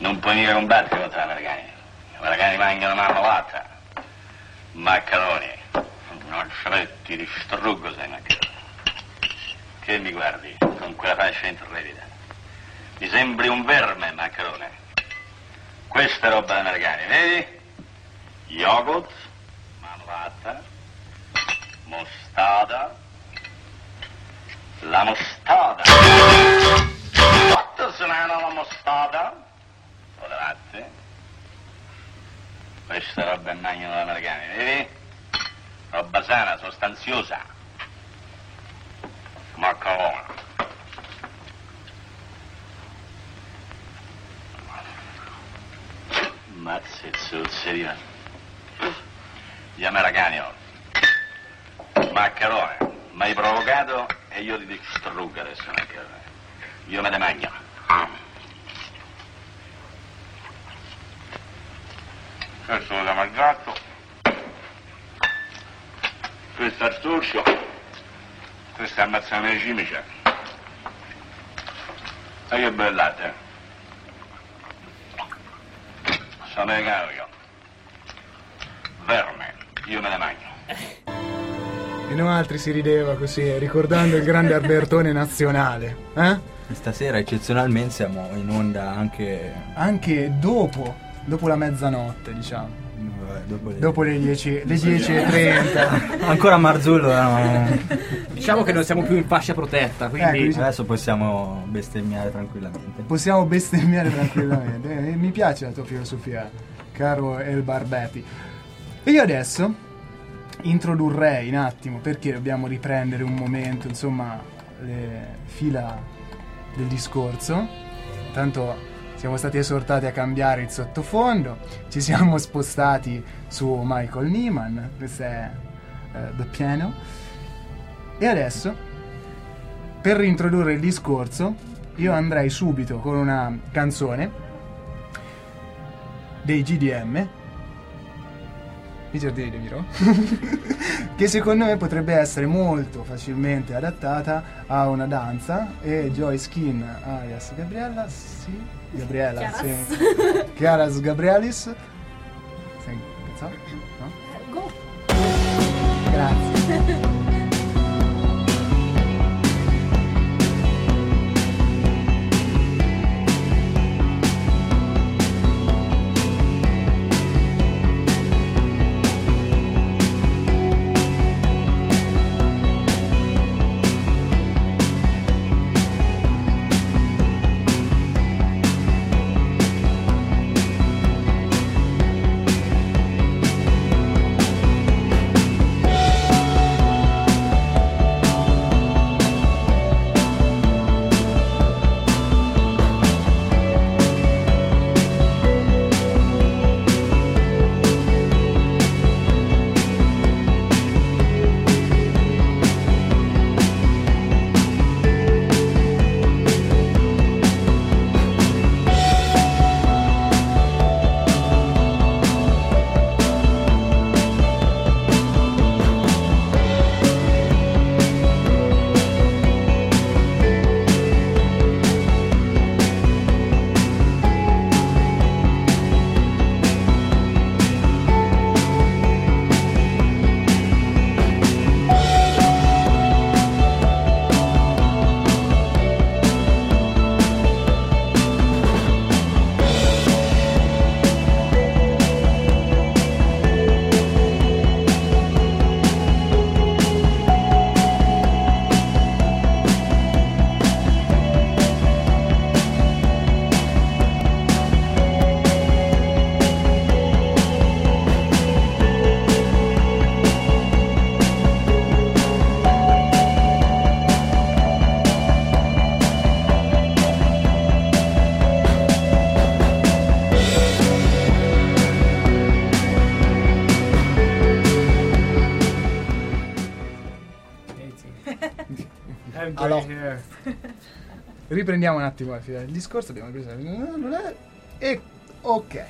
Non puoi mica combattere contro gli americani. Gli americani mangiano una malata. Maccheroni. Noccialetti, distruggo sei maccheroni. Che mi guardi con quella faccia intrepida? Mi sembri un verme, maccherone. Questa è roba degli americani, vedi? Yogurt, malata, mostarda. La mostarda. Quanto sono la mostarda? O da latte? Questa roba è magno degli americani, vedi? Roba sana, sostanziosa. Maccherone. Mazzi e zuzzerina. Gli americani, oh. Maccherone, mi hai provocato e io ti distruggo adesso, maccherone. Io me ne mangio. Questo l'ho mangiato. Questo è il succio. Questo è ammazzare le cimice. E che bel latte. Sono americano io. Verme, io me ne mangio. E noi altri si rideva così, ricordando il grande Albertone nazionale. Stasera eccezionalmente siamo in onda anche dopo la mezzanotte, diciamo. Dopo le 10, le 10:30. Ancora Marzullo no. Diciamo che non siamo più in fascia protetta, quindi adesso possiamo bestemmiare tranquillamente. Mi piace la tua filosofia, caro El Barbeti. E io adesso introdurrei un attimo, perché dobbiamo riprendere un momento, insomma, le fila del discorso. Tanto siamo stati esortati a cambiare il sottofondo, ci siamo spostati su Michael Nyman, questo è The Piano. E adesso, per reintrodurre il discorso, io andrei subito con una canzone dei GDM, i Giardini di Miro, che secondo me potrebbe essere molto facilmente adattata a una danza, e Joyce King alias Gabriella, Chiaras Gabrielis. Sei incazzato? No? Go! Grazie. Allora, riprendiamo un attimo il discorso. Abbiamo preso e ok.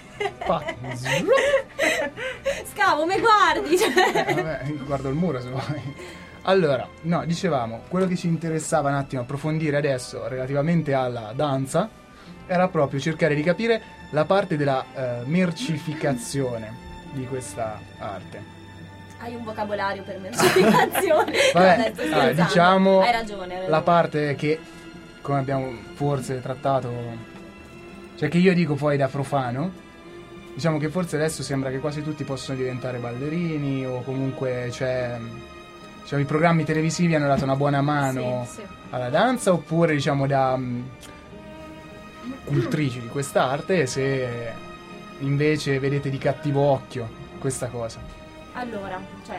Scavo, mi guardi? Vabbè, guardo il muro se vuoi. Allora, no, dicevamo, quello che ci interessava un attimo approfondire adesso relativamente alla danza era proprio cercare di capire la parte della mercificazione di questa arte. Hai un vocabolario per mercificazione. Vabbè, Sto scherzando. diciamo Hai ragione. la parte che, come abbiamo forse trattato, cioè che io dico poi da profano, diciamo che forse adesso sembra che quasi tutti possono diventare ballerini, o comunque diciamo, i programmi televisivi hanno dato una buona mano Sì. alla danza, oppure diciamo da cultrici di quest'arte, se invece vedete di cattivo occhio questa cosa. Allora, cioè,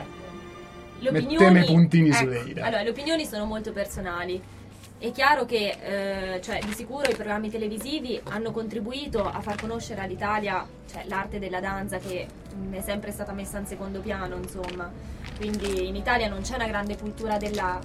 le Metteme i puntini ecco, sulle i. allora, le opinioni sono molto personali. È chiaro che cioè, di sicuro i programmi televisivi hanno contribuito a far conoscere all'Italia, cioè, l'arte della danza, che è sempre stata messa in secondo piano, insomma. Quindi in Italia non c'è una grande cultura della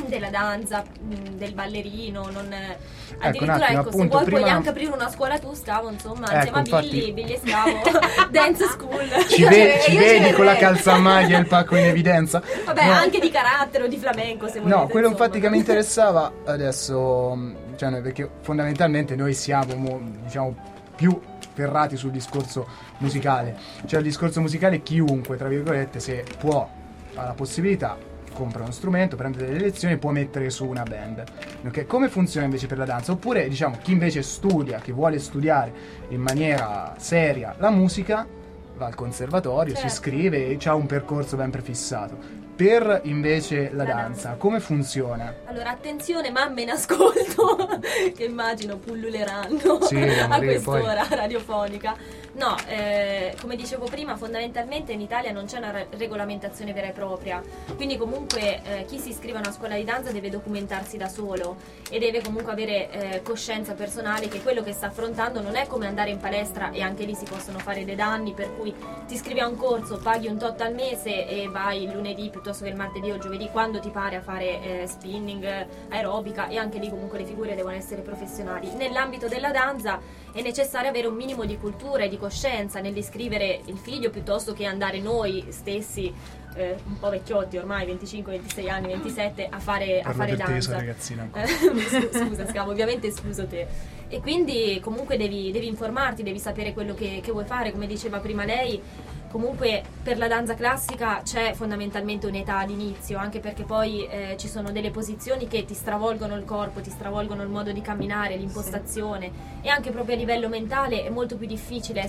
danza, del ballerino, addirittura attimo, ecco, se appunto, vuoi prima- puoi anche aprire una scuola tu, Scavo, insomma, Ecco, insieme a infatti- Billy e Scavo, Dance School. Ci Io vedi ci con la verrei. calzamaglia e il pacco in evidenza? Vabbè, No. anche di carattere o di flamenco, se volete. No, quello insomma. infatti che mi interessava adesso, cioè, perché fondamentalmente noi siamo, diciamo, più ferrati sul discorso musicale. Cioè, il discorso musicale, chiunque, tra virgolette, se può, ha la possibilità, compra uno strumento, prende delle lezioni e può mettere su una band. Ok? Come funziona invece per la danza? Oppure, diciamo, chi invece studia, che vuole studiare in maniera seria la musica, va al conservatorio, si Certo. iscrive e ha un percorso ben prefissato. Per invece la danza, come funziona? Allora, attenzione, mamme in ascolto, che immagino pulluleranno Sì, da a morire, quest'ora radiofonica. No, come dicevo prima, fondamentalmente in Italia non c'è una regolamentazione vera e propria, quindi comunque chi si iscrive a una scuola di danza deve documentarsi da solo e deve comunque avere coscienza personale che quello che sta affrontando non è come andare in palestra, e anche lì si possono fare dei danni, per cui ti iscrivi a un corso, paghi un tot al mese e vai il lunedì piuttosto che il martedì o il giovedì, quando ti pare, a fare spinning, aerobica, e anche lì comunque le figure devono essere professionali. Nell'ambito della danza è necessario avere un minimo di cultura e di coscienza nell'iscrivere il figlio, piuttosto che andare noi stessi un po' vecchiotti ormai, 25, 26 anni, 27, a fare Parlo per te, danza. sono ragazzina ancora. Scusa Scavo, ovviamente escluso te. E quindi comunque devi informarti, devi sapere quello che vuoi fare, come diceva prima lei. Comunque per la danza classica c'è fondamentalmente un'età d'inizio, anche perché poi ci sono delle posizioni che ti stravolgono il corpo, ti stravolgono il modo di camminare, l'impostazione, e anche proprio a livello mentale è molto più difficile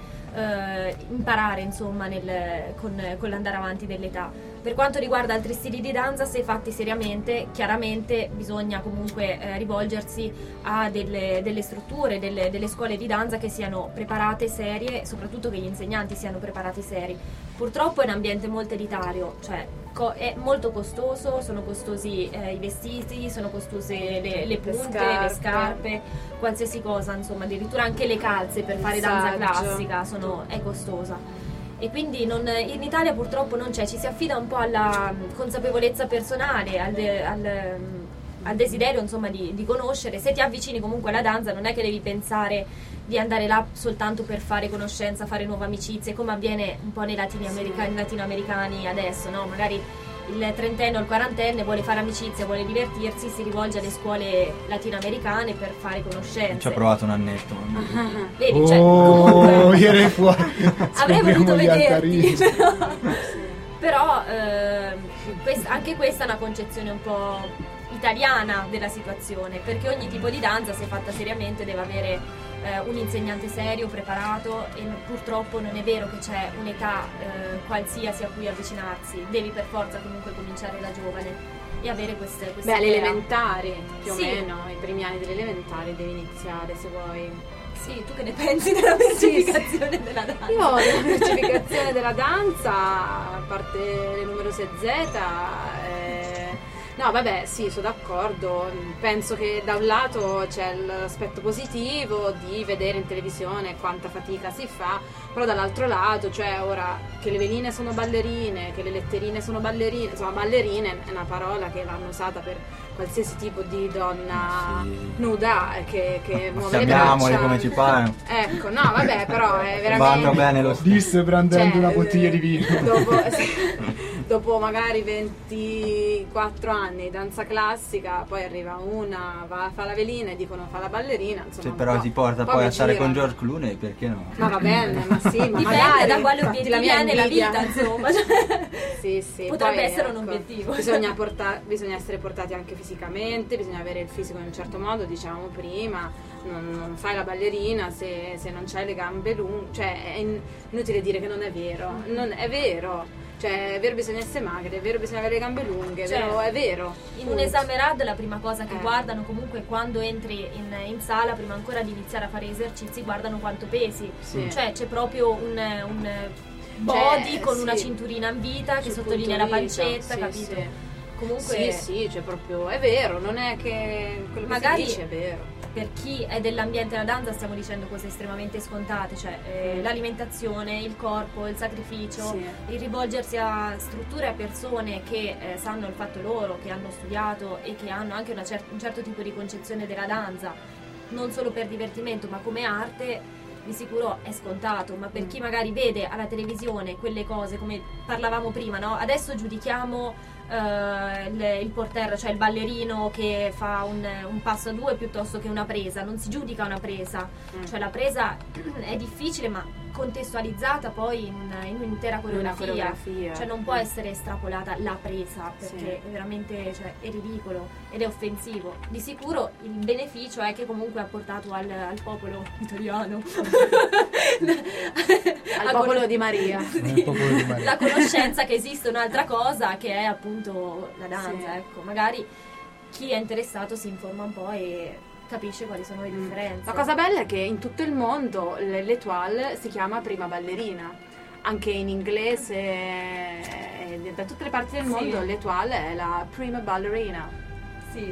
imparare, insomma, con l'andare avanti dell'età. Per quanto riguarda altri stili di danza, se fatti seriamente, chiaramente bisogna comunque rivolgersi a delle strutture, delle scuole di danza che siano preparate, serie, soprattutto che gli insegnanti siano preparati seri. Purtroppo è un ambiente molto elitario, cioè è molto costoso, sono costosi i vestiti, sono costose le punte, le scarpe, qualsiasi cosa, insomma, addirittura anche le calze per fare danza classica è costosa. E quindi in Italia purtroppo non c'è, ci si affida un po' alla consapevolezza personale, al desiderio, insomma, di conoscere. Se ti avvicini comunque alla danza non è che devi pensare di andare là soltanto per fare conoscenza, fare nuove amicizie, come avviene un po' nei latinoamericani adesso, no? Magari il trentenne o il quarantenne vuole fare amicizia, vuole divertirsi, si rivolge alle scuole latinoamericane per fare conoscenze. Ci ho provato un annetto. Vedi, cioè, Oh, comunque viene fuori. avrei voluto Scopriamo gli vederti, altarini. però anche questa è una concezione un po' italiana della situazione, perché ogni tipo di danza, se fatta seriamente, deve avere un insegnante serio, preparato, e purtroppo non è vero che c'è un'età qualsiasi a cui avvicinarsi, devi per forza comunque cominciare da giovane e avere queste Beh, alle elementari, più Sì. o meno, i primi anni delle elementari devi iniziare, se vuoi. Sì, tu che ne pensi della mercificazione della danza? Io della mercificazione della danza, a parte le numerose Z, no, vabbè, sì, sono d'accordo. Penso che da un lato c'è l'aspetto positivo di vedere in televisione quanta fatica si fa, però dall'altro lato, cioè, ora che le veline sono ballerine, che le letterine sono ballerine, insomma, ballerine è una parola che l'hanno usata per qualsiasi tipo di donna nuda che muove le Chiamiamole braccia. come ci pare. Ecco, no, vabbè, però è veramente... Vanno bene lo stesso. Disse prendendo Cioè, una bottiglia di vino. Dopo, dopo magari 24 anni di danza classica, poi arriva una, fa la velina e dicono fa la ballerina, insomma. Se però ti porta poi a stare con George Clooney, perché no? Ma va bene, ma sì, ma Dipende magari da quale infatti, obiettivo hai nella invidia. vita, insomma. Sì, Potrebbe poi, essere un ecco, obiettivo. Bisogna essere portati anche fisicamente, bisogna avere il fisico in un certo modo, diciamo prima, non fai la ballerina se non c'hai le gambe lunghe, cioè è inutile dire che non è vero, non è vero. Cioè, è vero bisogna essere magre, è vero bisogna avere le gambe lunghe, è vero. In un esame RAD la prima cosa che Eh. guardano comunque quando entri in sala, prima ancora di iniziare a fare esercizi, guardano quanto pesi. Sì. Cioè c'è proprio un body Cioè, con sì. una cinturina in vita che Sul sottolinea la punto vita, pancetta, sì, capito? sì. Comunque Sì, cioè proprio è vero, non è che quello Magari- che si dice è vero. per chi è dell'ambiente della danza stiamo dicendo cose estremamente scontate, cioè l'alimentazione, il corpo, il sacrificio, Sì. il rivolgersi a strutture, a persone che sanno il fatto loro, che hanno studiato e che hanno anche un certo tipo di concezione della danza, non solo per divertimento ma come arte, di sicuro è scontato, ma per chi magari vede alla televisione quelle cose, come parlavamo prima, no? Adesso giudichiamo il porter, cioè il ballerino che fa un passo a due piuttosto che una presa, non si giudica una presa, cioè la presa è difficile ma contestualizzata poi in un'intera coreografia, cioè non può essere estrapolata la presa perché è veramente, cioè, è ridicolo ed è offensivo. Di sicuro il beneficio è che comunque ha portato al popolo italiano Al popolo di Maria. Al popolo di Maria. la conoscenza che esiste un'altra cosa che è appunto la danza, Sì. ecco, magari chi è interessato si informa un po' e capisce quali sono le differenze. La cosa bella è che in tutto il mondo l'Étoile si chiama prima ballerina. Anche in inglese, da tutte le parti del Sì. mondo l'Étoile è la prima ballerina. Sì.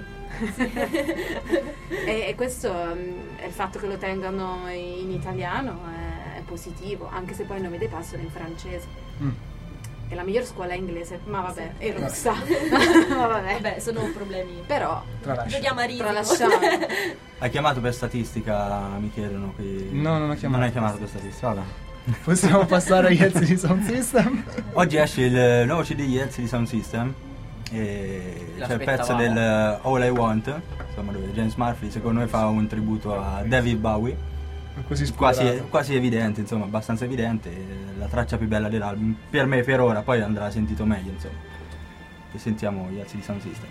E questo è il fatto che lo tengano in italiano è positivo, anche se poi il nome dei passi è in francese. E la miglior scuola è inglese, ma vabbè, è russa. Ma vabbè. Vabbè, sono problemi. Però Tralascio. Giochiamo a risico. tralasciamo. Hai chiamato per statistica, mi chiedono qui. No, non ho chiamato. Non hai chiamato per statistica, vabbè. Possiamo passare agli LCD Sound System? Oggi esce il nuovo CD di LCD Sound System e c'è il pezzo L'aspettavamo. del All I Want, insomma, dove James Murphy secondo me fa un tributo a David Bowie, Così spoilerato. quasi evidente, insomma, abbastanza evidente, la traccia più bella dell'album per me per ora, poi andrà sentito meglio, insomma. E sentiamo gli LCD Sound System.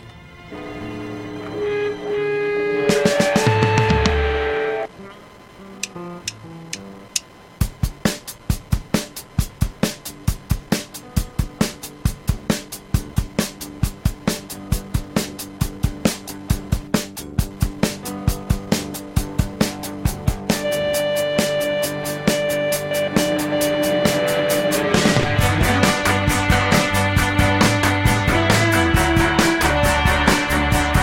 All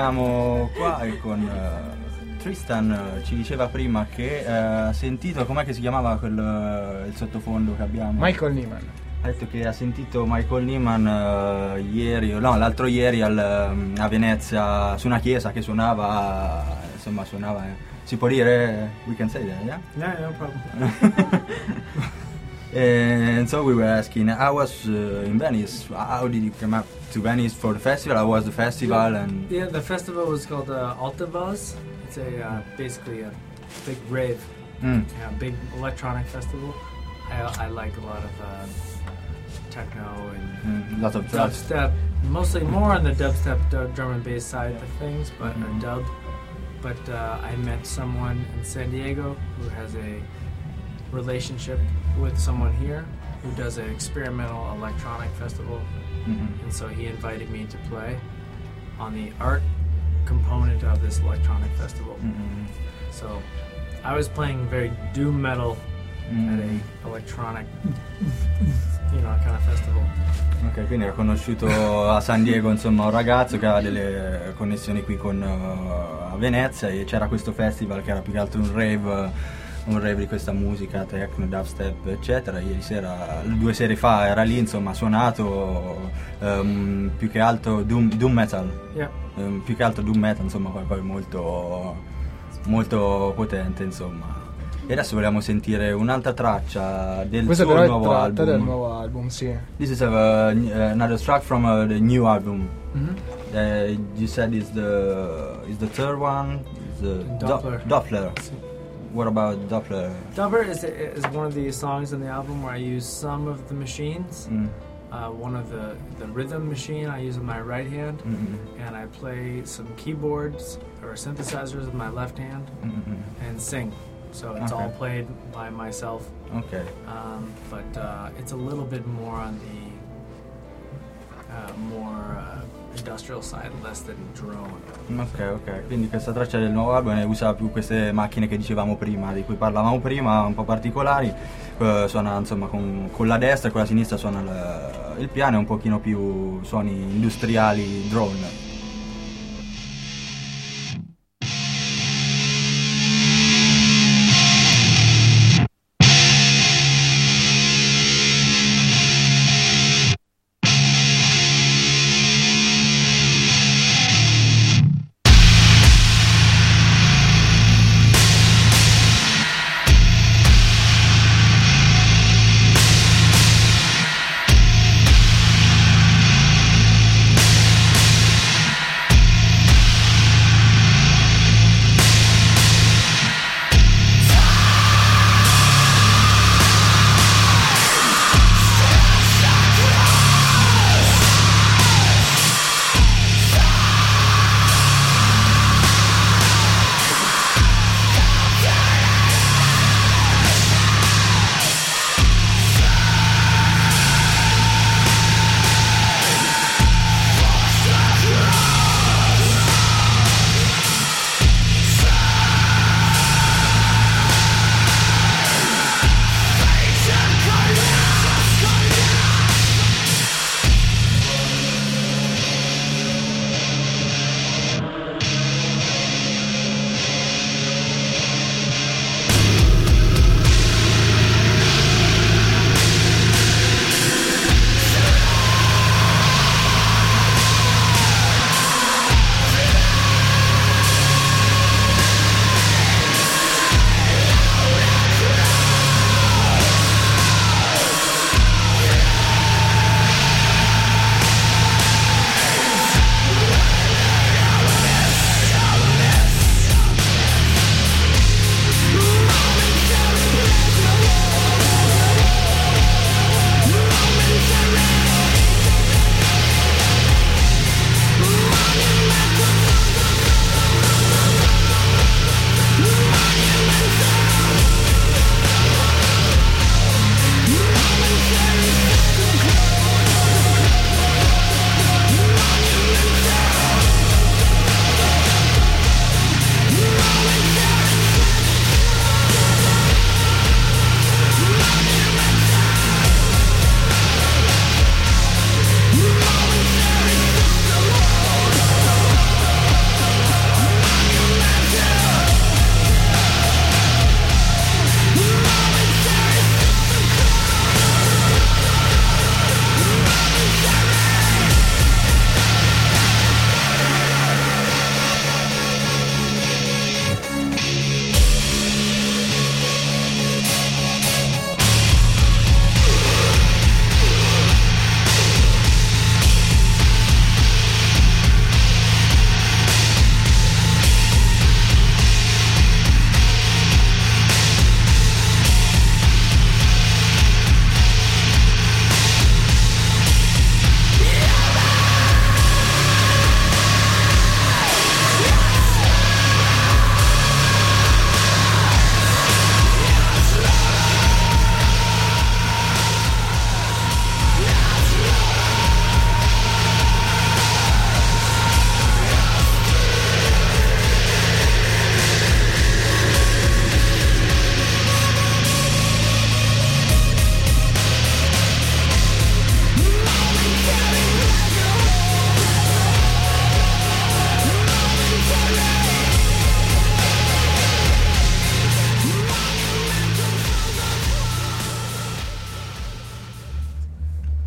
siamo qua e con Tristan ci diceva prima che ha sentito, com'è che si chiamava il sottofondo che abbiamo? Michael Nyman. Ha detto che ha sentito Michael Nyman l'altro ieri a Venezia su una chiesa che suonava, si può dire, we can say that, yeah? Yeah, no problem. And so we were asking, I was in Venice, how did you come up to Venice for the festival? How was the festival? And Yeah, the festival was called Altavaz. It's basically a big rave, yeah, big electronic festival. I like a lot of techno and lot of drugs. dubstep, mostly more on the dubstep, drum and bass side of things, but dub. But I met someone in San Diego who has a relationship with someone here who does an experimental electronic festival, and so he invited me to play on the art component of this electronic festival. So I was playing very doom metal at a electronic, kind of festival. Ok, quindi ho conosciuto a San Diego insomma un ragazzo che aveva delle connessioni qui con a Venezia, e c'era questo festival che era più che altro un rave di questa musica, techno, dubstep eccetera. Ieri sera, 2 sere fa era lì, insomma ha suonato più che altro doom metal, Yeah. più che altro doom metal, insomma poi molto molto potente, insomma. E adesso vogliamo sentire un'altra traccia del Questa suo però è nuovo tratta album. del nuovo album, sì. This is another track from the new album. You said is the third one. Is the Doppler. Doppler. What about Doppler? Doubler is one of the songs on the album where I use some of the machines. One of the rhythm machine I use with my right hand, and I play some keyboards or synthesizers with my left hand, and sing. So it's all played by myself. Ok. But it's a little bit more on the industrial side, less than drone. Ok, quindi questa traccia del nuovo album usa più queste macchine che dicevamo prima, di cui parlavamo prima, un po' particolari. Suona insomma con la destra e con la sinistra suona il piano, e un pochino più suoni industriali, drone.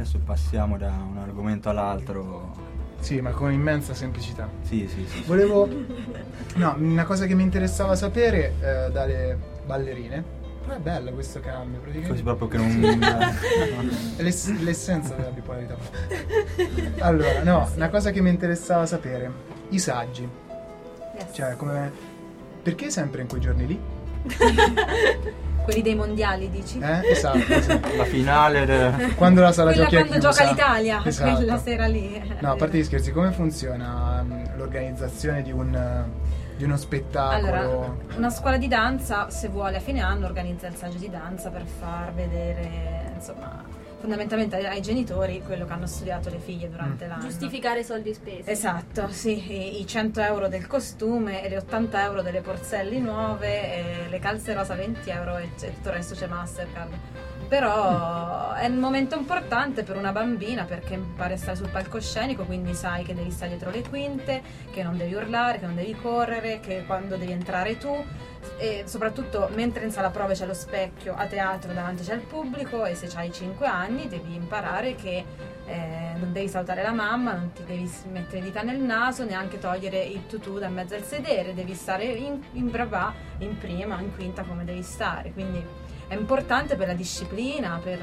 Adesso passiamo da un argomento all'altro. Sì, ma con immensa semplicità. Sì. Volevo... No, una cosa che mi interessava sapere dalle ballerine. Però è bello questo cambio, praticamente. Così proprio che non... È l'essenza della bipolarità. Allora, no, una cosa che mi interessava sapere. I saggi. Yes. Cioè, come... Perché sempre in quei giorni lì? Quelli dei mondiali, dici? Esatto. La finale... Quando la sala Quella giochi è quando chiusa. gioca l'Italia, Esatto. quella sera lì. No, a parte gli scherzi, come funziona l'organizzazione di uno spettacolo? Allora, una scuola di danza, se vuole a fine anno, organizza il saggio di danza per far vedere, insomma, fondamentalmente ai genitori quello che hanno studiato le figlie durante l'anno. Giustificare soldi spesi. Esatto, sì, i 100 euro del costume e le 80 euro delle porzelli nuove, e le calze rosa 20 euro e tutto il resto c'è Mastercard. Però è un momento importante per una bambina perché impari a stare sul palcoscenico, quindi sai che devi stare dietro le quinte, che non devi urlare, che non devi correre, che quando devi entrare tu, e soprattutto mentre in sala prove c'è lo specchio, a teatro davanti c'è il pubblico, e se hai 5 anni devi imparare che non devi salutare la mamma, non ti devi mettere dita nel naso, neanche togliere il tutù da mezzo al sedere, devi stare in bravà, in prima, in quinta, come devi stare, quindi è importante per la disciplina, per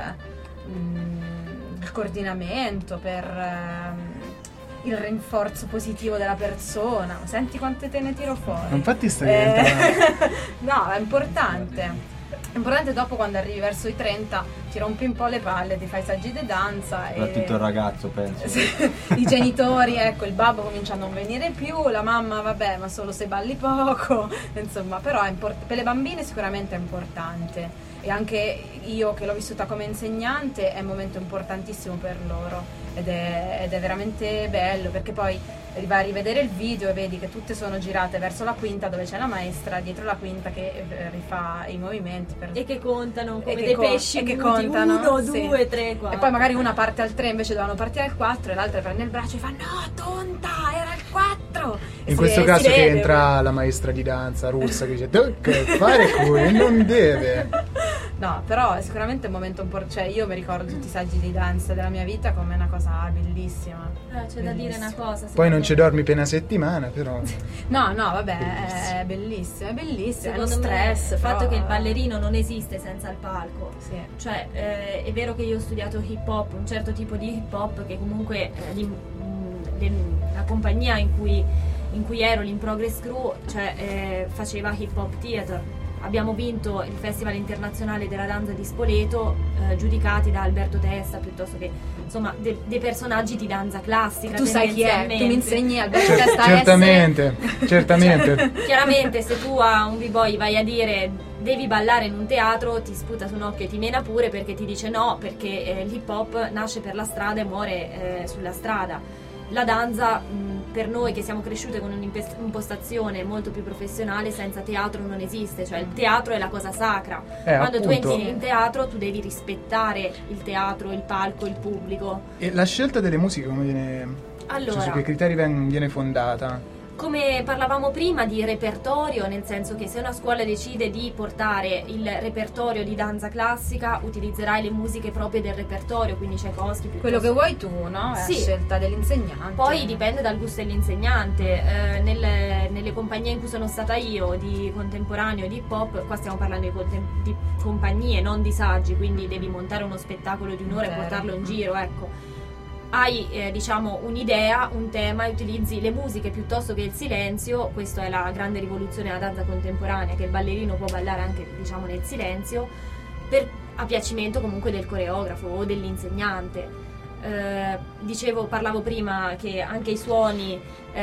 il coordinamento, per il rinforzo positivo della persona. Senti quante te ne tiro fuori. Infatti stai diventando... No, è importante. È importante dopo, quando arrivi verso i 30, ti rompi un po' le palle, ti fai saggi di danza. Soprattutto il ragazzo, penso. I genitori, ecco, il babbo comincia a non venire più, la mamma, vabbè, ma solo se balli poco. Insomma, però per le bambine sicuramente è importante. E anche io, che l'ho vissuta come insegnante, è un momento importantissimo per loro. Ed è veramente bello, perché poi vai a rivedere il video e vedi che tutte sono girate verso la quinta, dove c'è la maestra dietro la quinta che rifà i movimenti e che contano come e dei pesci e che muti, contano 1, sì. 2, 3, 4. E poi magari una parte al 3 invece dovevano partire al 4, e l'altra prende il braccio e fa no, tonta, era il 4. In questo caso che entra la maestra di danza russa che dice tu che fare qui, non deve. No, però è sicuramente un momento importante. Cioè, io mi ricordo tutti i saggi di danza della mia vita come una cosa bellissima. C'è da dire una cosa. Poi non ci dormi per una settimana, però. No, vabbè, è bellissimo, è bellissimo. Secondo è uno stress. me, il fatto però... che il ballerino non esiste senza il palco. Sì. Cioè, è vero che io ho studiato hip hop, un certo tipo di hip hop che comunque la compagnia in cui ero, l'Improgress Crew, cioè faceva hip hop theater. Abbiamo vinto il Festival Internazionale della Danza di Spoleto, giudicati da Alberto Testa, piuttosto che insomma dei personaggi di danza classica. Tu sai chi è? Tu mi insegni Alberto Testa certamente. Cioè, chiaramente se tu a un b-boy vai a dire devi ballare in un teatro, ti sputa su un occhio e ti mena pure, perché ti dice no, perché l'hip hop nasce per la strada e muore sulla strada. La danza, per noi che siamo cresciute con un'impostazione molto più professionale, senza teatro non esiste, cioè il teatro è la cosa sacra. Quando appunto. tu entri in teatro tu devi rispettare il teatro, il palco, il pubblico. E la scelta delle musiche come viene? Allora, cioè, su che criteri viene fondata? Come parlavamo prima di repertorio, nel senso che se una scuola decide di portare il repertorio di danza classica, utilizzerai le musiche proprie del repertorio, quindi Tchaikovsky. Quello che vuoi tu, no? È sì. La scelta dell'insegnante. Poi dipende dal gusto dell'insegnante. Nelle compagnie in cui sono stata io, di contemporaneo e di hip hop, qua stiamo parlando di compagnie, non di saggi, quindi devi montare uno spettacolo di un'ora e portarlo in giro, ecco. Hai diciamo un'idea, un tema, e utilizzi le musiche piuttosto che il silenzio. Questa è la grande rivoluzione della danza contemporanea, che il ballerino può ballare anche diciamo nel silenzio, a piacimento comunque del coreografo o dell'insegnante. Parlavo prima che anche i suoni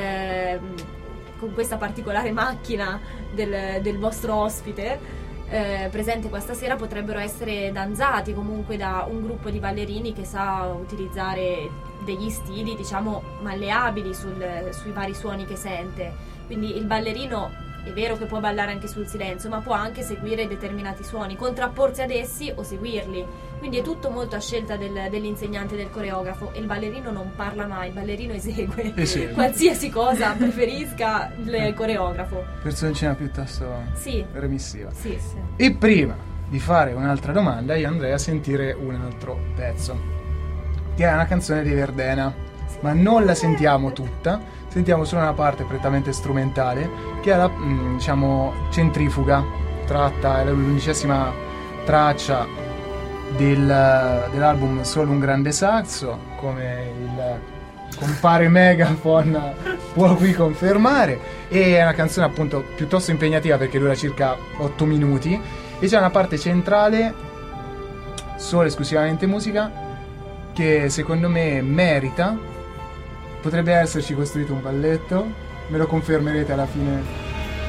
con questa particolare macchina del vostro ospite presente questa sera potrebbero essere danzati comunque da un gruppo di ballerini che sa utilizzare degli stili diciamo malleabili sui vari suoni che sente. Quindi il ballerino è vero che può ballare anche sul silenzio, ma può anche seguire determinati suoni, contrapporsi ad essi o seguirli. Quindi è tutto molto a scelta dell'insegnante e del coreografo, e il ballerino non parla mai, il ballerino esegue. Qualsiasi cosa preferisca il coreografo. Personcina piuttosto remissiva. Sì. E prima di fare un'altra domanda io andrei a sentire un altro pezzo. che è una canzone di Verdena, ma non la sentiamo tutta, sentiamo solo una parte prettamente strumentale, che è la diciamo Centrifuga, tratta, è l'11ª traccia dell'album Solo un grande saxo, come il compare Megaphone può qui confermare, e è una canzone appunto piuttosto impegnativa perché dura circa 8 minuti e c'è una parte centrale solo esclusivamente musica che secondo me merita. Potrebbe esserci costruito un balletto, me lo confermerete alla fine.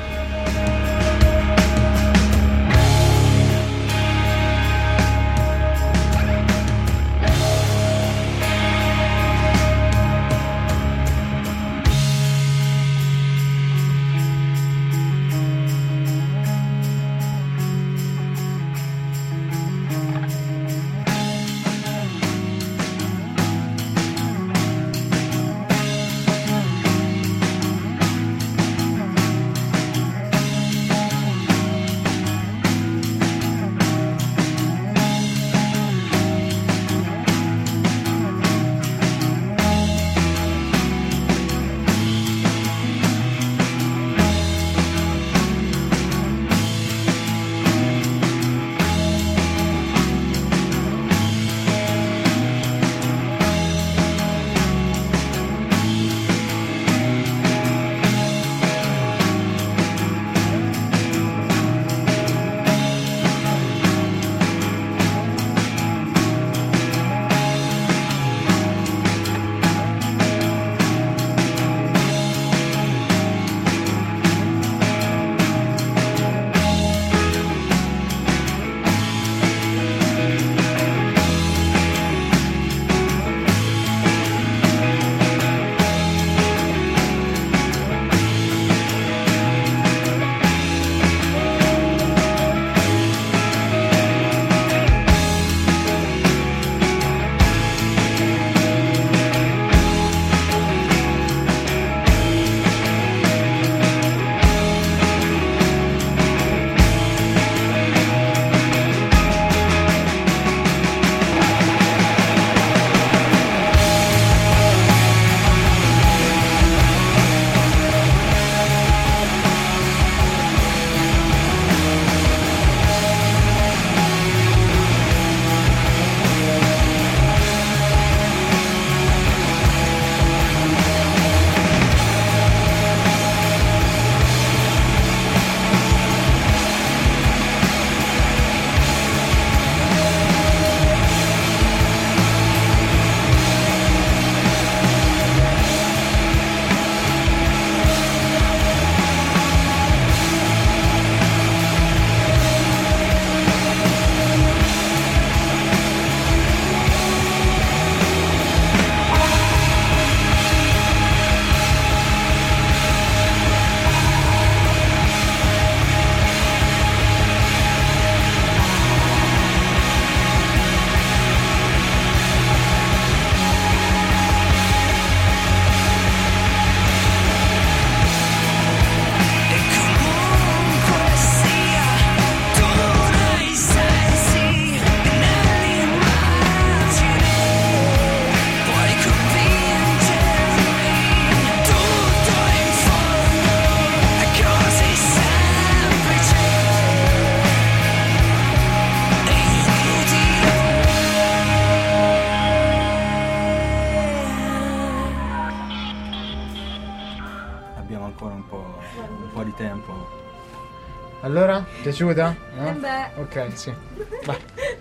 Allora, piaciuta? No? Beh. Ok, sì. Vai.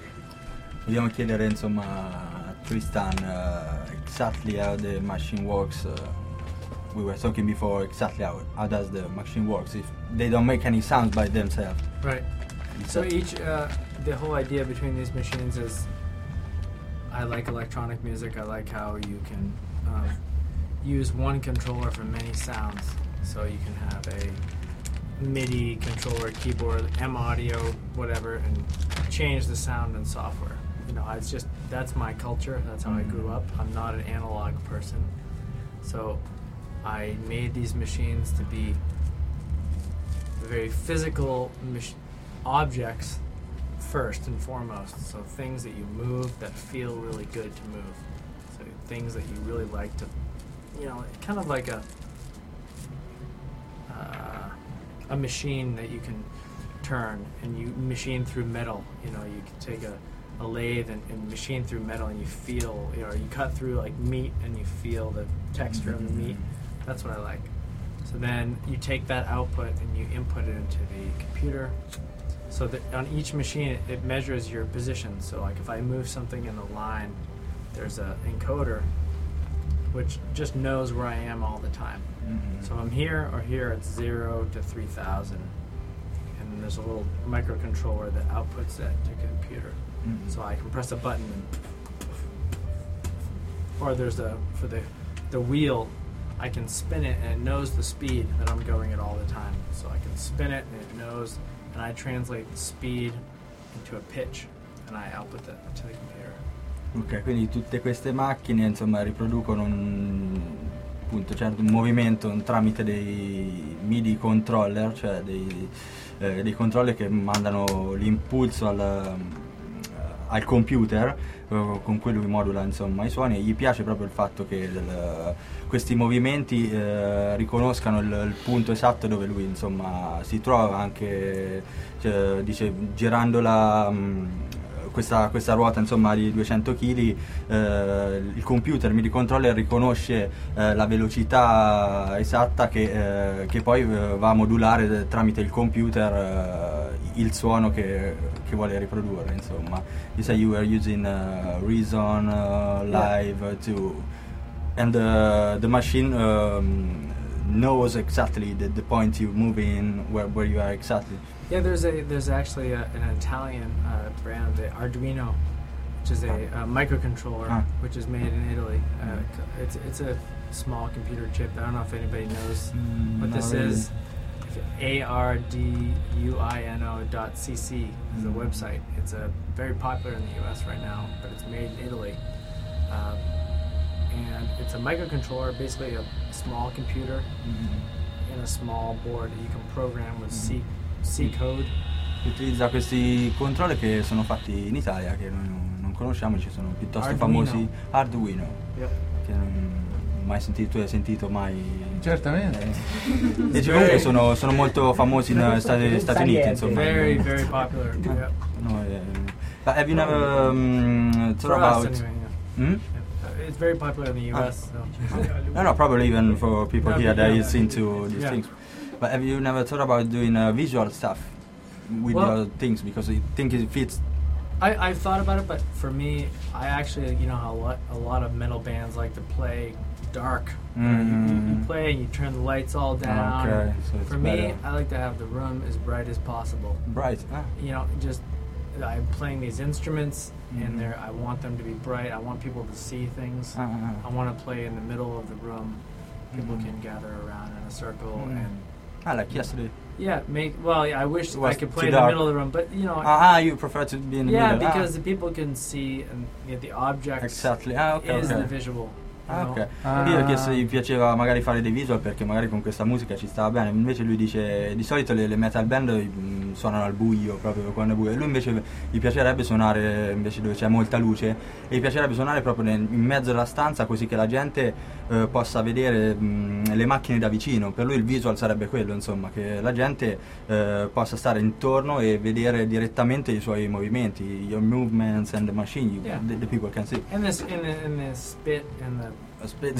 Vogliamo chiedere insomma a Tristan exactly how the machine works. We were talking before exactly how does the machine works if they don't make any sounds by themselves. Right. So each, the whole idea between these machines is, I like electronic music. I like how you can use one controller for many sounds. So you can have a MIDI controller, keyboard, M audio, whatever, and change the sound and software. You know, it's just, that's my culture. That's how I grew up. I'm not an analog person. So I made these machines to be very physical objects first and foremost. So things that you move that feel really good to move. things that you really like to, kind of like a machine that you can turn and you machine through metal. You can take a lathe and machine through metal, and you feel, you cut through like meat and you feel the texture of the meat. That's what I like. So then you take that output and you input it into the computer. So that on each machine, it measures your position. So like if I move something in the line, there's an encoder which just knows where I am all the time. So I'm here or here, it's 0 to 3000. And there's a little microcontroller that outputs that to the computer. So I can press a button and or there's for the wheel, I can spin it and it knows the speed that I'm going at all the time. So I can spin it and it knows, and I translate the speed into a pitch and I output that to the computer. Ok, quindi tutte queste macchine insomma riproducono un movimento tramite dei MIDI controller, cioè dei controller che mandano l'impulso al computer con cui lui modula insomma i suoni, e gli piace proprio il fatto che questi movimenti riconoscano il punto esatto dove lui insomma si trova, anche dice girando questa ruota insomma di 200 kg, il computer MIDI controller riconosce la velocità esatta che poi va a modulare tramite il computer il suono che vuole riprodurre insomma. You say you were using Reason Live and the machine knows exactly the point you move in, where you are exactly. Yeah, there's actually an Italian brand, the Arduino, which is a microcontroller, which is made in Italy. It's a small computer chip. I don't know if anybody knows what this is. ARDUINO.cc is the website. It's very popular in the US right now, but it's made in Italy. And it's a microcontroller, basically a small computer in a small board that you can program with C code. Utilizza questi controller che sono fatti in Italia, che noi non conosciamo, ci sono piuttosto Arduino. famosi. Arduino. Yep. Che non mai sentito, tu hai sentito mai? Certamente. E comunque sono molto famosi negli Stati Uniti, insomma. Very, very popular. Yep. No, but have you never thought For about? us, anyway, yeah. It's very popular in the US. So. No, probably even for people here that is into these Yeah. things. But have you never thought about doing visual stuff with your things, because I think it fits? I've thought about it, but for me, I actually, how a lot of metal bands like to play dark. You play and you turn the lights all down. Okay, so it's for me, better. I like to have the room as bright as possible. Bright. Just I'm playing these instruments and I want them to be bright. I want people to see things. I want to play in the middle of the room. People can gather around in a circle and. Like yesterday. Yeah, I wish It was I could too play in the dark. middle of the room, but You prefer to be in the yeah, middle? because the people can see and the objects Exactly. Okay, is okay. the visual. you know? Ok, io ho chiesto se gli piaceva magari fare dei visual perché magari con questa musica ci stava bene, invece lui dice di solito le metal band suonano al buio, proprio quando è buio, e lui invece gli piacerebbe suonare invece dove c'è molta luce, e gli piacerebbe suonare proprio in mezzo alla stanza, così che la gente possa vedere le macchine da vicino. Per lui il visual sarebbe quello, insomma, che la gente possa stare intorno e vedere direttamente i suoi movimenti, your movements and the machine, the people can see. And this spit and the Spit.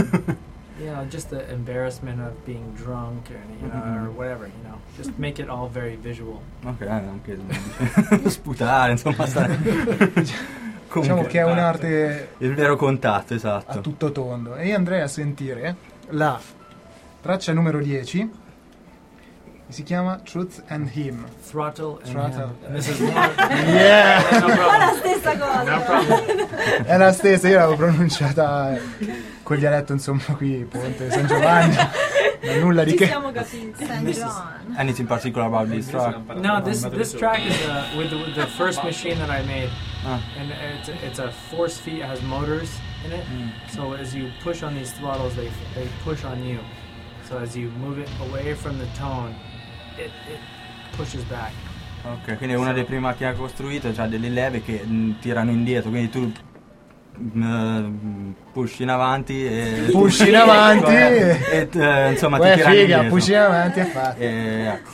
just the embarrassment of being drunk or whatever, just make it all very visual. Ok, anche sputare, insomma, stare. Diciamo che è un'arte il vero contatto, esatto. a tutto tondo. E io andrei a sentire la traccia numero 10, che si chiama Truth and Him. Throttle and Throttle. him. And this is more. Yeah! No È problem. la stessa cosa. No problem. È la stessa, io l'avevo pronunciata col dialetto, insomma, qui Ponte San Giovanni, ma nulla di Ci che. siamo capiti. Anything particular about this track? No, this track is with the first machine that I made, and it's a force feed. It has motors in it, so as you push on these throttles, they push on you. So as you move it away from the tone, it pushes back. Ok, quindi è una delle prime macchine che ha costruito, c'ha delle leve che tirano indietro, quindi tu push in avanti e Push in avanti e insomma ti tirano figa, indietro. push in avanti e fatto. Ecco.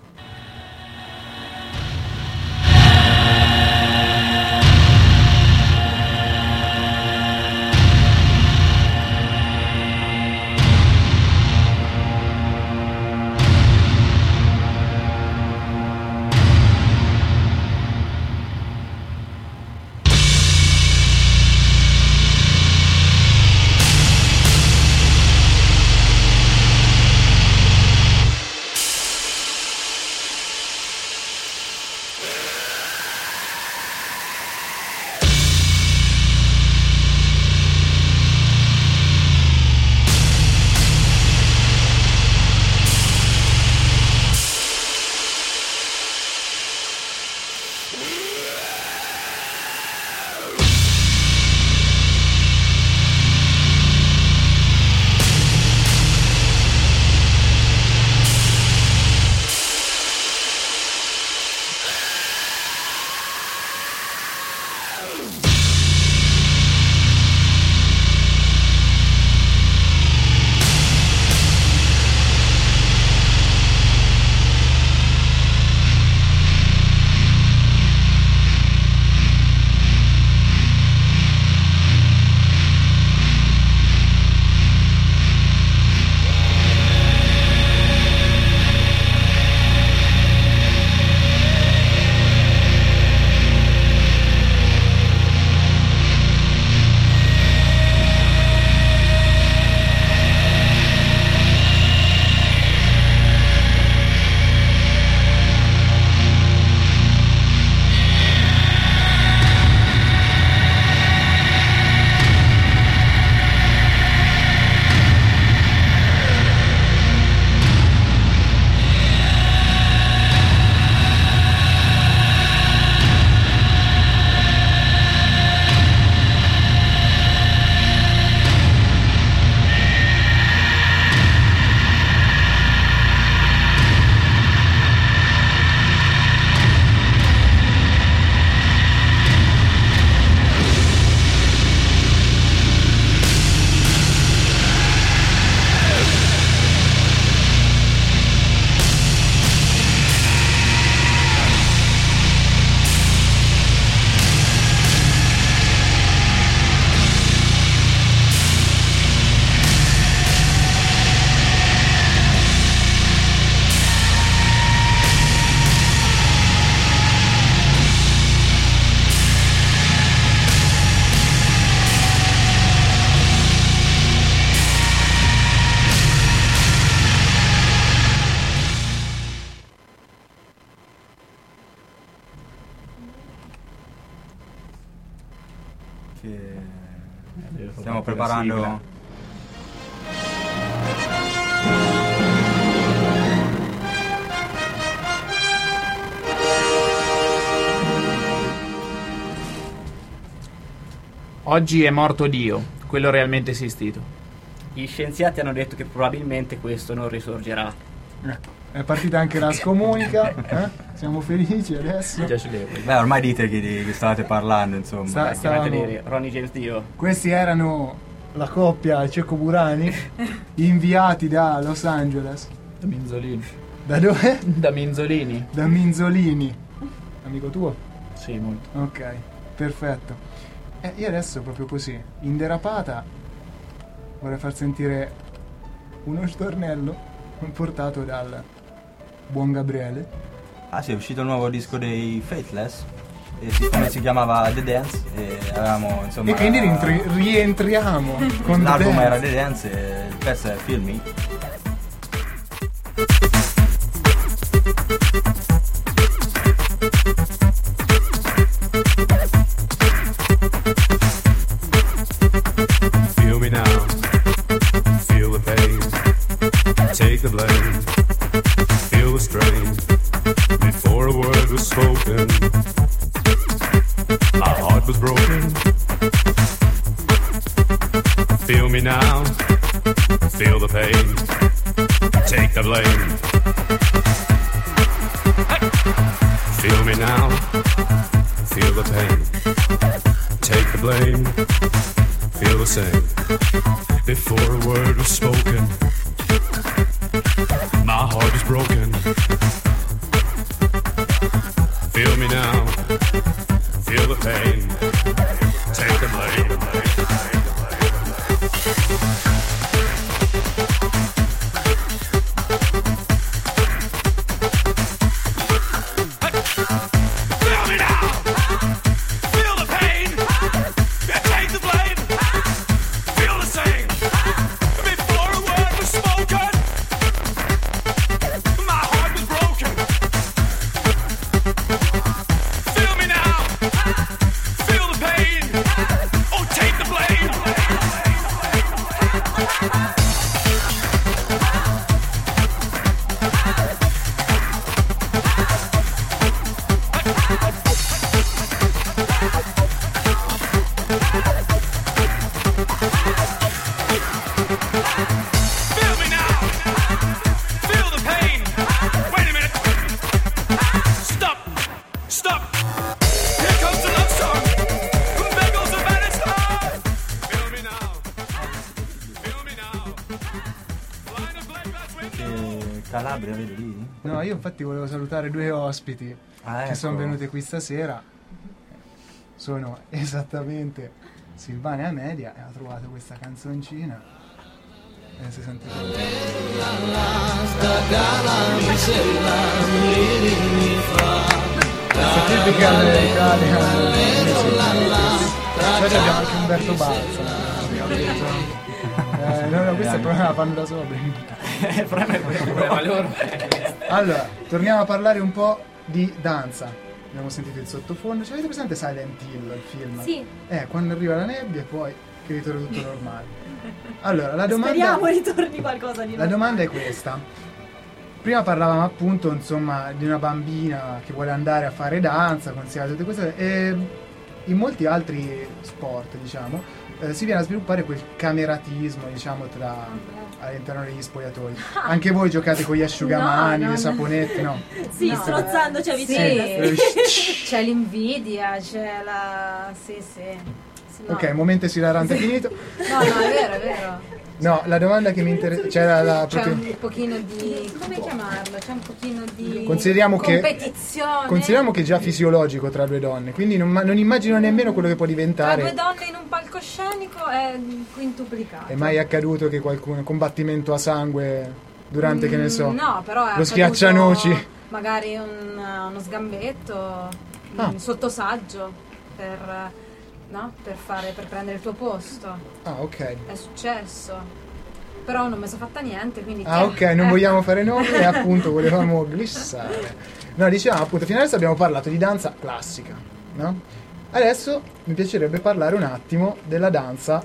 che stiamo preparando. Oggi è morto Dio, quello realmente esistito. Gli scienziati hanno detto che probabilmente questo non risorgerà. È partita anche la scomunica, siamo felici adesso. Beh, ormai dite che stavate parlando, insomma. Stavamo... Ronnie James Dio. Questi erano la coppia Cecco Burani, inviati da Los Angeles. Da Minzolini. Da dove? Da Minzolini. Da Minzolini. Amico tuo? Sì, molto. Ok, perfetto. Io adesso proprio così, in derapata, vorrei far sentire uno stornello portato dal buon Gabriele. Ah sì, è uscito il nuovo disco dei Faithless, e siccome si chiamava The Dance, e avevamo insomma... E quindi rientriamo con l'album The Dance. era The Dance e il pezzo è Feel Me. Feel me now, feel the pain, take the blame, feel the strain, before a word was spoken, my heart was broken. Feel me now, feel the pain, take the blame. Feel me now, feel the pain, take the the blame. Feel the same before a word was spoken. My heart is broken. Feel me now. Feel the pain. Take the blame. Calabria, vedi lì? No, io infatti volevo salutare due ospiti che sono venute qui stasera. Sono esattamente Silvana e Amelia e ha trovato questa canzoncina. E si sente questa tipica americana. Poi abbiamo anche Umberto Balza. No, questa è proprio la fanno da sopra. Allora, torniamo a parlare un po' di danza. Abbiamo sentito il sottofondo. Ci avete presente Silent Hill, il film? Sì. Quando arriva la nebbia e poi che ritorna tutto normale. Allora, la domanda... Speriamo ritorni qualcosa di La domanda è questa. Prima parlavamo appunto, insomma, di una bambina che vuole andare a fare danza, consigliare tutte queste cose. E in molti altri sport, diciamo, si viene a sviluppare quel cameratismo, diciamo, all'interno degli spogliatoi. Anche voi giocate con gli asciugamani, le saponetti, no? Sì, strozzandoci a vicenda. C'è l'invidia, c'è la... Sì. No. Ok, momento esilarante finito. No, è vero. No, la domanda che mi interessa... C'è un pochino di... come chiamarlo? C'è un pochino di consideriamo competizione. Consideriamo che è già fisiologico tra due donne, quindi non immagino nemmeno quello che può diventare. Tra due donne in un palcoscenico è quintuplicato. È mai accaduto che qualcuno... combattimento a sangue durante, che ne so... No, però è lo schiaccianoci. Magari uno sgambetto sotto saggio per prendere il tuo posto. Ok. È successo. Però non mi sono fatta niente, quindi... ok, non vogliamo fare nomi e appunto volevamo glissare. No, diciamo appunto, fino adesso abbiamo parlato di danza classica, no? Adesso mi piacerebbe parlare un attimo della danza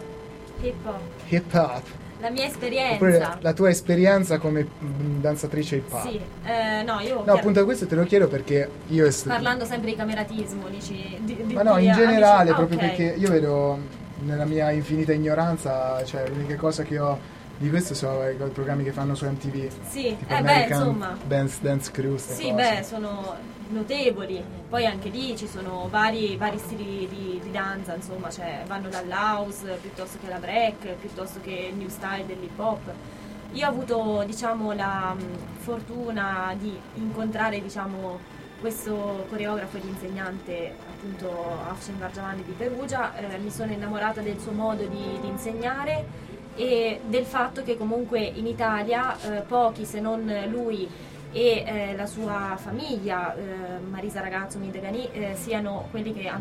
hip hop. La mia esperienza. Oppure la tua esperienza come danzatrice hip hop. Sì, no, io... No, appunto questo te lo chiedo perché io... Parlando sempre di cameratismo, dici... Ma no, in generale, proprio okay. Perché io vedo nella mia infinita ignoranza, cioè l'unica cosa che ho di questo sono i programmi che fanno su MTV. Sì, tipo American insomma. Dance Crew, sì, cose. Sono notevoli. Poi anche lì ci sono vari stili di danza, insomma, cioè vanno dall'house piuttosto che la break, piuttosto che il new style dell'hip hop. Io ho avuto, diciamo, la fortuna di incontrare, diciamo, questo coreografo ed insegnante, appunto, Afshin Varjamani di Perugia. Mi sono innamorata del suo modo di insegnare e del fatto che comunque in Italia pochi, se non lui e la famiglia, Marisa Ragazzo, Midegani, siano quelli che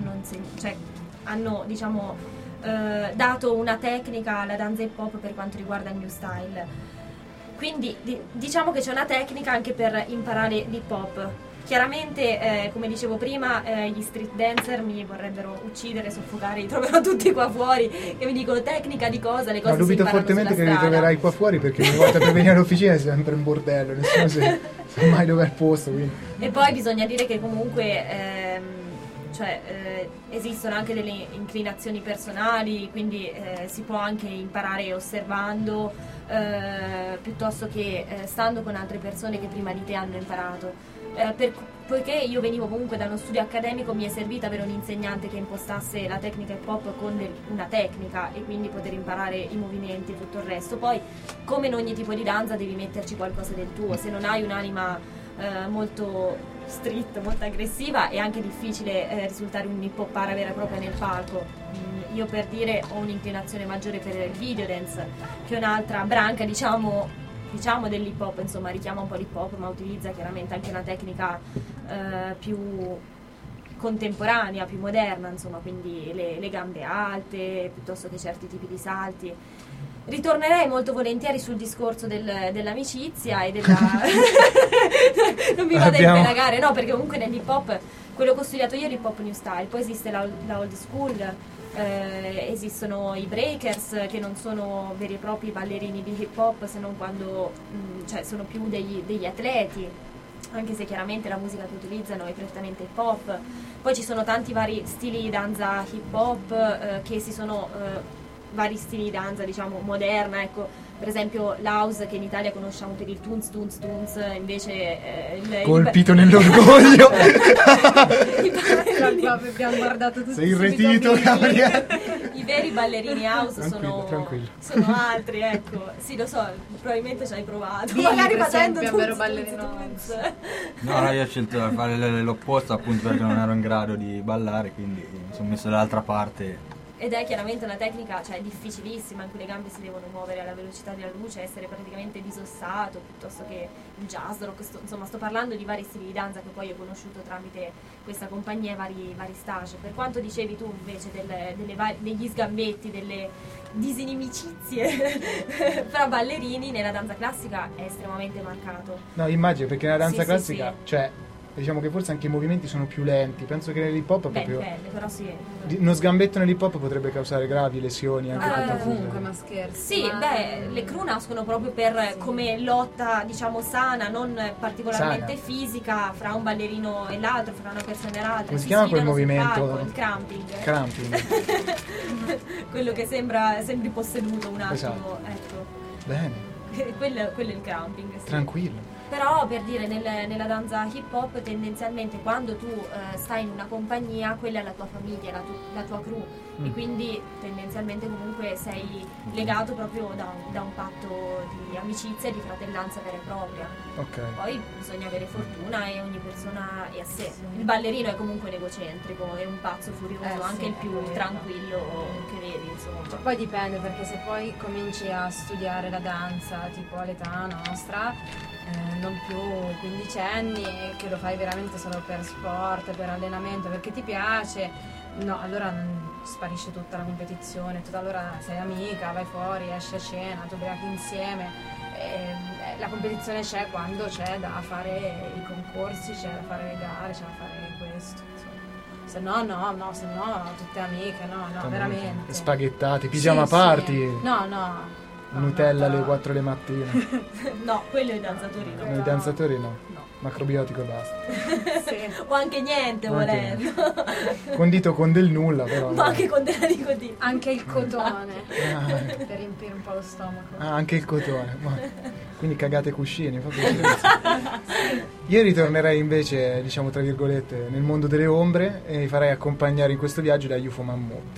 hanno diciamo dato una tecnica alla danza hip hop per quanto riguarda il new style. Quindi diciamo che c'è una tecnica anche per imparare l'hip hop. Chiaramente, come dicevo prima, gli street dancer mi vorrebbero uccidere, soffocare, li troverò tutti qua fuori che mi dicono tecnica di cosa, le cose si dubito imparano fortemente che sulla li strada. troverai qua fuori perché ogni volta che venire all'officina è sempre un bordello, nessuno sa mai dove è il posto. Quindi. E poi bisogna dire che comunque esistono anche delle inclinazioni personali, quindi si può anche imparare osservando piuttosto che stando con altre persone che prima di te hanno imparato. poiché io venivo comunque da uno studio accademico, mi è servita avere un insegnante che impostasse la tecnica hip hop con una tecnica e quindi poter imparare i movimenti e tutto il resto. Poi, come in ogni tipo di danza, devi metterci qualcosa del tuo. Se non hai un'anima molto street, molto aggressiva, è anche difficile risultare un hip hopara vera e propria nel palco. Io, per dire, ho un'inclinazione maggiore per il video dance, che è un'altra branca, diciamo dell'hip hop, insomma richiama un po' l'hip hop, ma utilizza chiaramente anche una tecnica più contemporanea, più moderna, insomma, quindi le gambe alte piuttosto che certi tipi di salti. Ritornerei molto volentieri sul discorso dell'amicizia e della non mi vado a impelagare, no, perché comunque nell'hip hop, quello che ho studiato io è l'hip hop new style, poi esiste la old school, esistono i breakers, che non sono veri e propri ballerini di hip hop, se non quando cioè sono più degli atleti, anche se chiaramente la musica che utilizzano è prettamente hip hop. Poi ci sono tanti vari stili di danza hip hop, che si sono vari stili di danza, diciamo, moderna, ecco. Per esempio l'house, che in Italia conosciamo per il tunes, invece colpito nell'orgoglio. Abbiamo guardato tutti. Sei irretito, Gabriele. I veri ballerini house sono altri, ecco. Sì, lo so, probabilmente ci hai provato. Magari facendo tunes. No, io ho scelto di fare l'opposto, appunto perché non ero in grado di ballare, quindi mi sono messo dall'altra parte. Ed è chiaramente una tecnica, cioè, difficilissima, in cui le gambe si devono muovere alla velocità della luce, essere praticamente disossato, piuttosto che il jazz rock. Insomma, sto parlando di vari stili di danza che poi ho conosciuto tramite questa compagnia e vari stage. Per quanto dicevi tu invece degli sgambetti, delle disinimicizie fra ballerini, nella danza classica è estremamente marcato. No, immagino, perché nella danza classica, sì. Cioè, diciamo che forse anche i movimenti sono più lenti. Penso che nell'hip hop proprio dipende, però sì. Uno sgambetto nell'hip hop potrebbe causare gravi lesioni anche comunque, ma scherzi. Sì, le crew nascono proprio per come lotta, diciamo, sana, non particolarmente fisica, fra un ballerino e l'altro, fra una persona e l'altra. Come si chiama quel movimento? Palco, il cramping. Quello che sembri posseduto un attimo, esatto. Ecco. Bene. quello è il cramping, sì. Tranquillo. Però, per dire, nella danza hip hop, tendenzialmente quando tu stai in una compagnia, quella è la tua famiglia, la tua crew, e quindi tendenzialmente comunque sei legato proprio da un patto di amicizia e di fratellanza vera e propria. Okay. Poi bisogna avere fortuna e ogni persona è a sé. Il ballerino è comunque un egocentrico, è un pazzo furioso, anche il più tranquillo che vedi, insomma. Cioè, poi dipende, perché se poi cominci a studiare la danza tipo all'età nostra, non più quindicenni, che lo fai veramente solo per sport, per allenamento, perché ti piace, no, allora sparisce tutta la competizione, allora sei amica, vai fuori, esci a cena, tu ubriachi insieme, la competizione c'è quando c'è da fare i concorsi, c'è da fare le gare, c'è da fare questo, se no tutte amiche, no, veramente. Spaghettati, pigiama party. Sì. No. Nutella alle 4 del mattino. No, quello è i danzatori, no. I danzatori no. Macrobiotico e basta. Sì. O anche niente, volendo. Condito con del nulla, però. Ma anche con della nicotina. Anche il cotone. Per riempire un po' lo stomaco. Anche il cotone. Quindi cagate cuscini, fa piacere. Io ritornerei invece, diciamo tra virgolette, nel mondo delle ombre e mi farei accompagnare in questo viaggio da UFO Mammoth.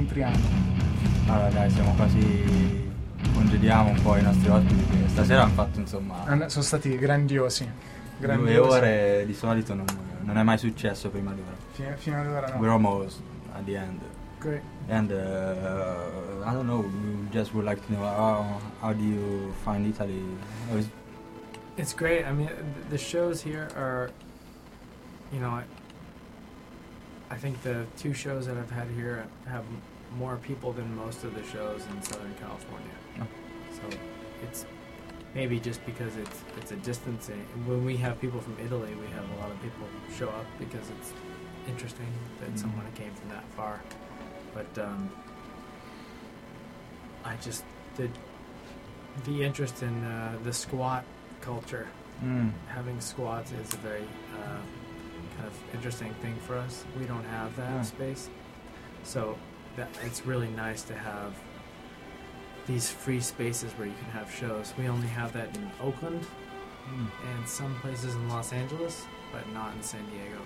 rientriamo. Allora dai, siamo quasi... congediamo un po' i nostri ospiti che stasera hanno fatto insomma Sono stati grandiosi. 2 ore, di solito non è mai successo prima d'ora. Fino ad ora no. We're almost at the end. Great. And I don't know, we just would like to know how do you find Italy? It's great. I mean, the shows here are, you know, I think the 2 shows that I've had here have more people than most of the shows in Southern California. Oh. So it's maybe just because it's a distance. And when we have people from Italy, we have a lot of people show up because it's interesting that someone came from that far. But I just the interest in the squat culture. Having squats is a very kind of interesting thing for us. We don't have that space, so it's really nice to have these free spaces where you can have shows. We only have that in Oakland and some places in Los Angeles, but not in San Diego.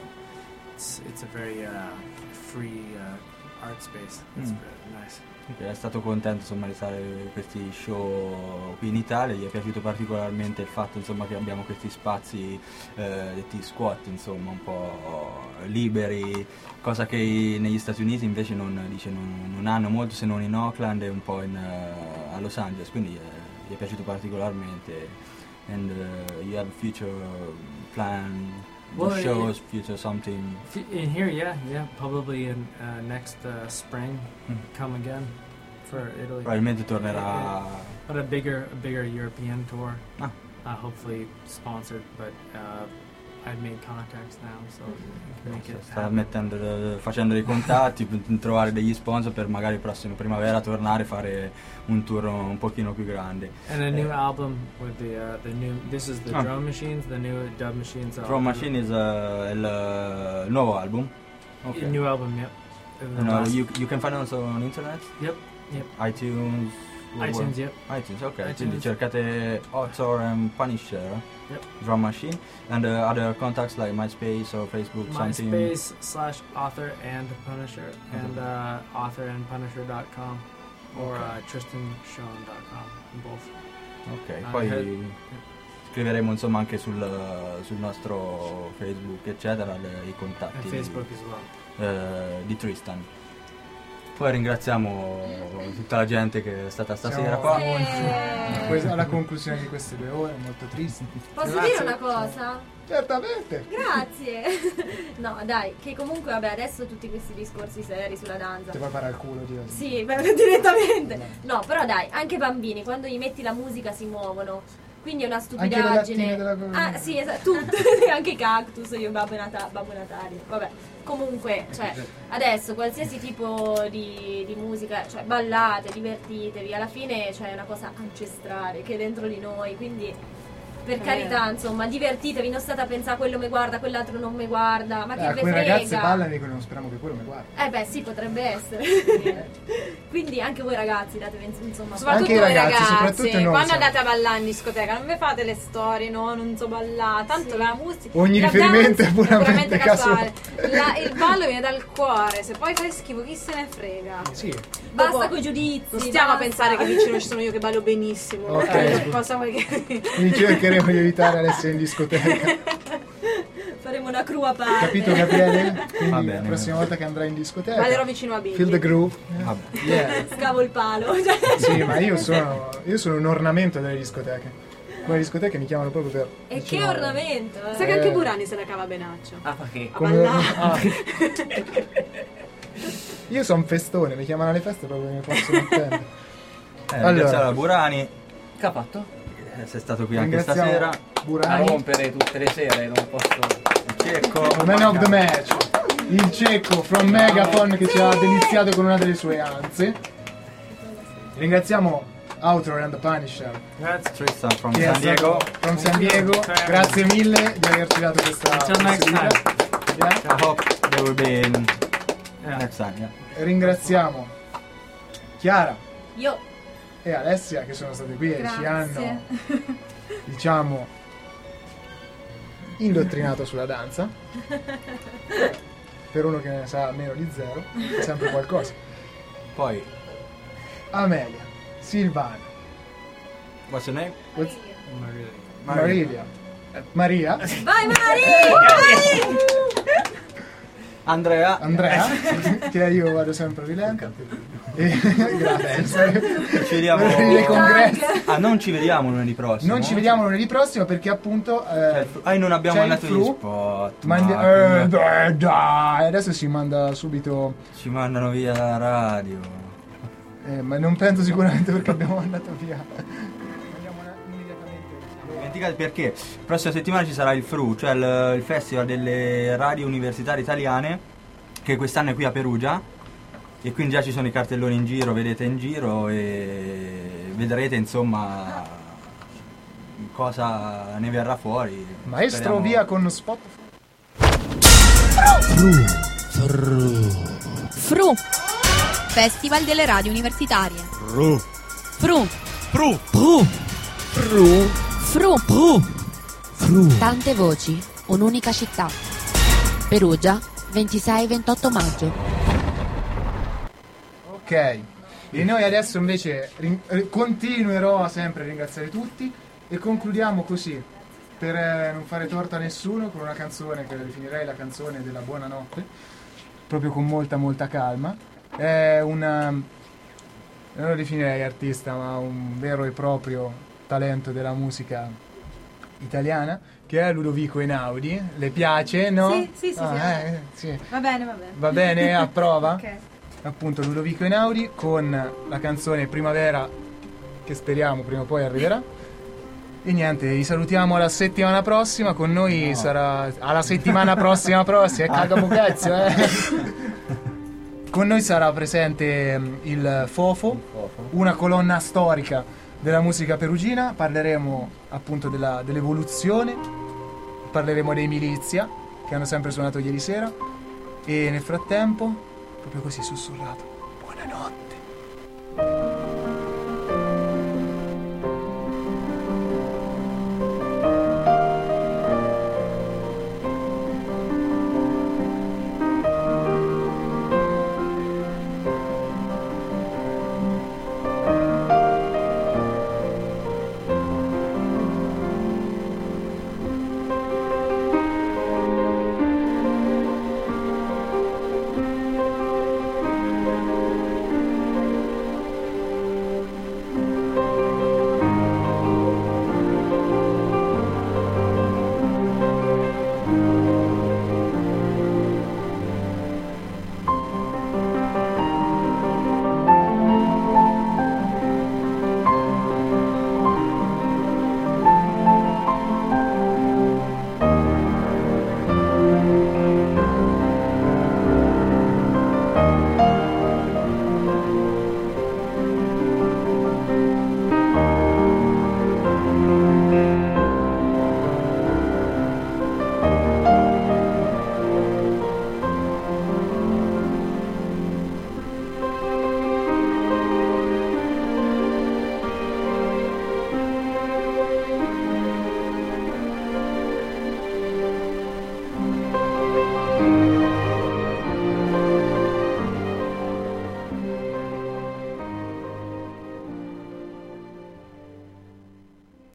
So it's a very free art space. It's very nice. È stato contento insomma di fare questi show qui in Italia, gli è piaciuto particolarmente il fatto insomma che abbiamo questi spazi detti squat insomma un po' liberi, cosa che negli Stati Uniti invece non hanno molto, se non in Oakland e un po' a Los Angeles, quindi gli è piaciuto particolarmente. And you have a future plan? Well, shows, future something. In here, yeah, probably in next spring, come again for Italy. Probabilmente tornerà. But a bigger European tour. Hopefully sponsored, but I've made contacts now, so we can make it happen. Facendo dei contatti per trovare degli sponsor per magari prossima primavera tornare a fare un tour un pochino più grande. And a new album with the new. This is the drum machines, the new dub machines. Drum Machine is il nuovo album. Okay. New album, yep. You can find it also on internet. Yep. iTunes. iTunes, yep. iTunes, ok. iTunes. Quindi cercate Author and Punisher. Yep. Drum Machine. And other contacts like MySpace or Facebook, something. MySpace/Author and Punisher and authorandpunisher.com or tristanshawn.com, both. Ok, poi scriveremo insomma anche sul nostro Facebook eccetera i contatti And Facebook as well. Di Tristan. Poi ringraziamo tutta la gente che è stata stasera qua. Alla conclusione di queste 2 ore, molto tristi. Posso dire una cosa? Certamente. Grazie. No, dai, che comunque vabbè, adesso tutti questi discorsi seri sulla danza. Ti puoi fare al culo, Dio. Sì, direttamente. No, però dai, anche i bambini quando gli metti la musica si muovono. Quindi è una stupidaggine. Anche sì, esatto, tutti, anche i cactus, io Babbo Natale. Vabbè. Comunque, cioè, adesso qualsiasi tipo di musica, cioè ballate, divertitevi, alla fine c'è una cosa ancestrale che è dentro di noi, quindi per carità, insomma, divertitevi, non state a pensare quello mi guarda, quell'altro non mi guarda, ma che ve alcune frega. ragazze ballano e dicono non speriamo che quello mi guarda. Beh sì, potrebbe essere. Quindi anche voi ragazzi datevi insomma. Soprattutto anche i voi ragazzi, ragazzi, soprattutto noi, quando siamo. andate a ballare in discoteca non vi fate le storie, no, non so ballare, tanto la musica, ogni la riferimento danza è puramente casuale. Il ballo viene dal cuore, se poi fai schifo chi se ne frega. Sì. Basta coi giudizi. Non stiamo a basta. pensare che vicino ci sono io che ballo benissimo. Ok. Cosa vuoi che... Quindi cercheremo di evitare adesso in discoteca. Faremo una crua parte. Capito, Gabriele? Quindi Va bene. la prossima volta che andrai in discoteca Ballerò vicino a Billy. feel the groove. Vabbè. Yeah. Scavo il palo. Sì, ma io sono un ornamento delle discoteche. Come discoteche mi chiamano proprio per E vicino- che ornamento, Sai che anche Burani se la cava benaccio. Ah, perché? A come- ballare. Io sono un festone, mi chiamano alle feste proprio che mi posso mettere. Ringraziamo la Burani, Che ha fatto? sei stato qui anche Ringraziamo stasera. A Burani, rompere tutte le sere, non posso... Cecco. man of the match, il cecco from Megaphone che ci ha deliziato con una delle sue anze. Ringraziamo Outlaw and the Punisher That's Tristan from che è San Diego. stato from San Diego. Grazie mille di averci dato questa Until next possibilità. Yeah. I hope they will be in Yeah. next time. Yeah. Ringraziamo Chiara Io e Alessia che sono state qui e ci hanno, diciamo, indottrinato sulla danza. Per uno che ne sa meno di zero, è sempre qualcosa. Poi, Amelia, Silvana, what's your name? Marilia, Maria, Vai Mari! Andrea. che io vado sempre a rilento. Grazie. Ci vediamo. I congressi. Non ci vediamo lunedì prossimo. Non ci vediamo lunedì prossimo perché appunto non abbiamo c'è mandato il gli flu. spot. Dai, adesso si manda subito. Ci mandano via la radio. Ma non penso sicuramente perché abbiamo mandato via. Andiamo immediatamente. Dimenticate perché prossima settimana ci sarà il FRU, cioè il Festival delle Radio Universitarie Italiane, che quest'anno è qui a Perugia, e quindi già ci sono i cartelloni in giro, vedete in giro e vedrete insomma cosa ne verrà fuori. Maestro, Speriamo. via con spot. FRU Festival delle Radio Universitarie. FRU Tante voci, un'unica città. Perugia, 26-28 maggio. Ok, e noi adesso invece continuerò a sempre ringraziare tutti e concludiamo così, per non fare torto a nessuno, con una canzone che definirei la canzone della buonanotte, proprio con molta calma. È non lo definirei artista, ma un vero e proprio talento della musica italiana, che è Ludovico Einaudi. Le piace, no? Sì. Sì. Va bene. Va bene, approva? Ok. Appunto Ludovico Einaudi con la canzone Primavera, che speriamo prima o poi arriverà. E niente, vi salutiamo alla settimana prossima. Con noi sarà alla settimana prossima, cagamo cazzo, Con noi sarà presente il Fofo, una colonna storica della musica perugina. Parleremo appunto dell'evoluzione, parleremo dei Milizia, che hanno sempre suonato ieri sera, e nel frattempo, proprio così sussurrato, buonanotte.